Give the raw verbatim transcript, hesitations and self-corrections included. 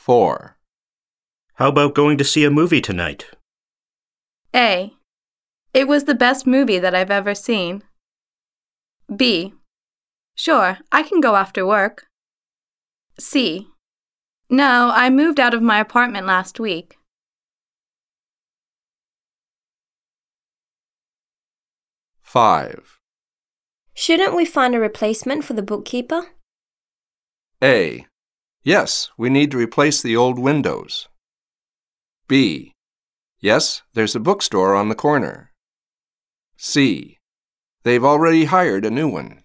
four. How about going to see a movie tonight? A. It was the best movie that I've ever seen. B. Sure, I can go after work. C. No, I moved out of my apartment last week. five. Shouldn't we find a replacement for the bookkeeper? A. Yes, we need to replace the old windows. B. Yes, there's a bookstore on the corner. C. They've already hired a new one.